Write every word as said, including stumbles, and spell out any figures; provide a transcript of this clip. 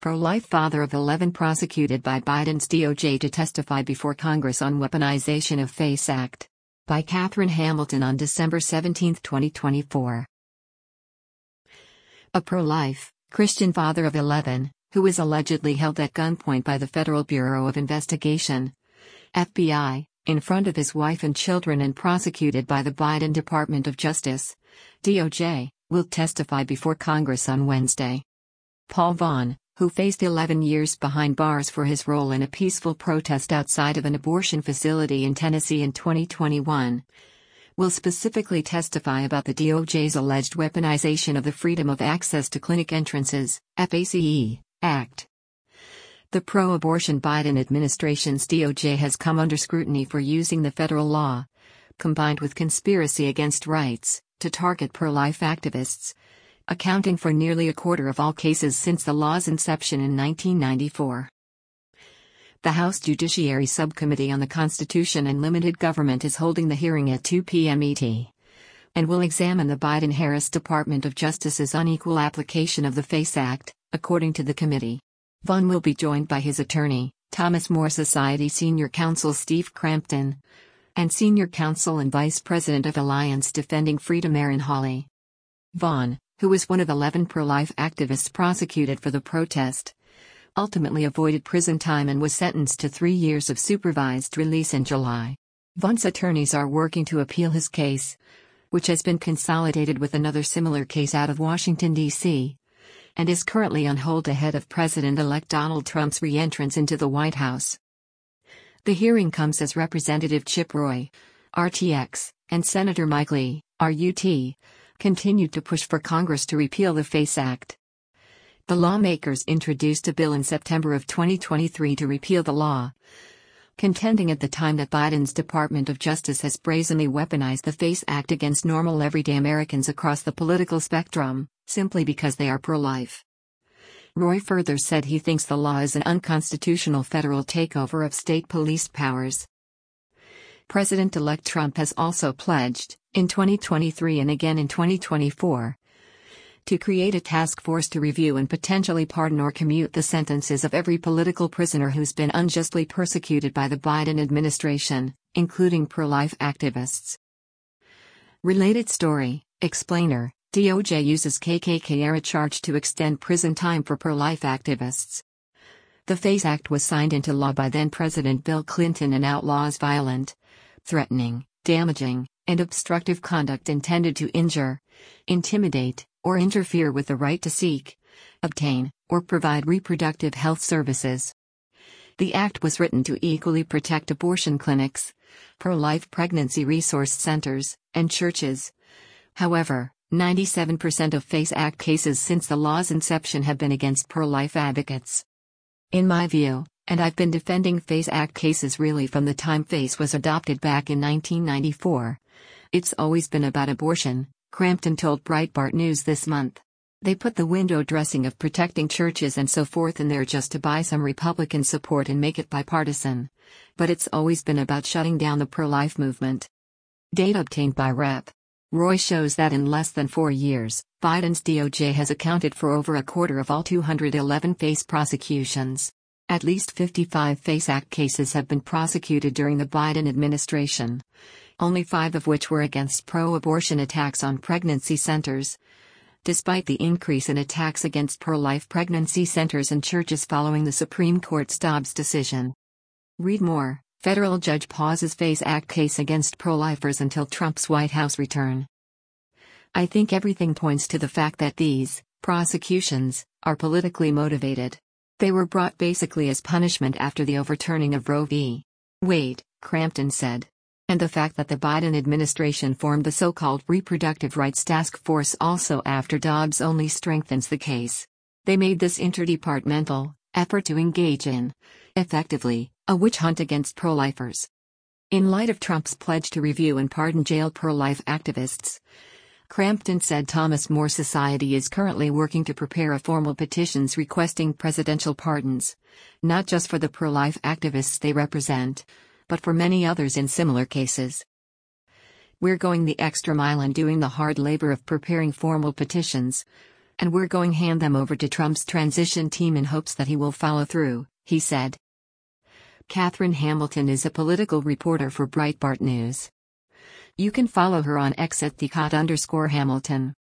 Pro-life father of eleven prosecuted by Biden's D O J to testify before Congress on weaponization of FACE Act. By Catherine Hamilton on December seventeenth, twenty twenty-four. A pro-life, Christian father of eleven, who is allegedly held at gunpoint by the Federal Bureau of Investigation, F B I, in front of his wife and children and prosecuted by the Biden Department of Justice, D O J, will testify before Congress on Wednesday. Paul Vaughn, who faced eleven years behind bars for his role in a peaceful protest outside of an abortion facility in Tennessee in twenty twenty-one, will specifically testify about the D O J's alleged weaponization of the Freedom of Access to Clinic Entrances, FACE, Act. The pro-abortion Biden administration's D O J has come under scrutiny for using the federal law, combined with conspiracy against rights, to target pro-life activists, accounting for nearly a quarter of all cases since the law's inception in nineteen ninety-four. The House Judiciary Subcommittee on the Constitution and Limited Government is holding the hearing at two p m E T, and will examine the Biden-Harris Department of Justice's unequal application of the FACE Act, according to the committee. Vaughn will be joined by his attorney, Thomas More Society Senior Counsel Steve Crampton, and Senior Counsel and Vice President of Alliance Defending Freedom Aaron Hawley. Vaughn, who was one of eleven pro-life activists prosecuted for the protest, ultimately avoided prison time and was sentenced to three years of supervised release in July. Vaughn's attorneys are working to appeal his case, which has been consolidated with another similar case out of Washington, D C, and is currently on hold ahead of President-elect Donald Trump's re-entrance into the White House. The hearing comes as Representative Chip Roy, R T X, and Senator Mike Lee, R U T, continued to push for Congress to repeal the FACE Act. The lawmakers introduced a bill in September of twenty twenty-three to repeal the law, contending at the time that Biden's Department of Justice has brazenly weaponized the FACE Act against normal everyday Americans across the political spectrum, simply because they are pro-life. Roy further said he thinks the law is an unconstitutional federal takeover of state police powers. President-elect Trump has also pledged, in twenty twenty-three and again in twenty twenty-four, to create a task force to review and potentially pardon or commute the sentences of every political prisoner who's been unjustly persecuted by the Biden administration, including pro-life activists. Related story, explainer, D O J uses K K K-era charge to extend prison time for pro-life activists. The FACE Act was signed into law by then-President Bill Clinton and outlaws violent, threatening, damaging, and obstructive conduct intended to injure, intimidate, or interfere with the right to seek, obtain, or provide reproductive health services. The act was written to equally protect abortion clinics, pro-life pregnancy resource centers, and churches. However, ninety-seven percent of FACE Act cases since the law's inception have been against pro-life advocates. In my view, and I've been defending FACE Act cases really from the time FACE was adopted back in nineteen ninety-four, it's always been about abortion, Crampton told Breitbart News this month. They put the window dressing of protecting churches and so forth in there just to buy some Republican support and make it bipartisan. But it's always been about shutting down the pro-life movement. Data obtained by Rep. Roy shows that in less than four years, Biden's D O J has accounted for over a quarter of all two hundred eleven FACE prosecutions. At least fifty-five FACE Act cases have been prosecuted during the Biden administration, only five of which were against pro-abortion attacks on pregnancy centers, despite the increase in attacks against pro-life pregnancy centers and churches following the Supreme Court's Dobbs decision. Read more. Federal judge pauses FACE Act case against pro-lifers until Trump's White House return. I think everything points to the fact that these prosecutions are politically motivated. They were brought basically as punishment after the overturning of Roe v. Wade, Crampton said. And the fact that the Biden administration formed the so-called Reproductive Rights Task Force also after Dobbs only strengthens the case. They made this interdepartmental effort to engage in, effectively, a witch hunt against pro-lifers. In light of Trump's pledge to review and pardon jailed pro-life activists, Crampton said Thomas More Society is currently working to prepare a formal petitions requesting presidential pardons, not just for the pro-life activists they represent, but for many others in similar cases. We're going the extra mile and doing the hard labor of preparing formal petitions, And we're going to hand them over to Trump's transition team in hopes that he will follow through, he said. Catherine Hamilton is a political reporter for Breitbart News. You can follow her on X at thecot underscore Hamilton.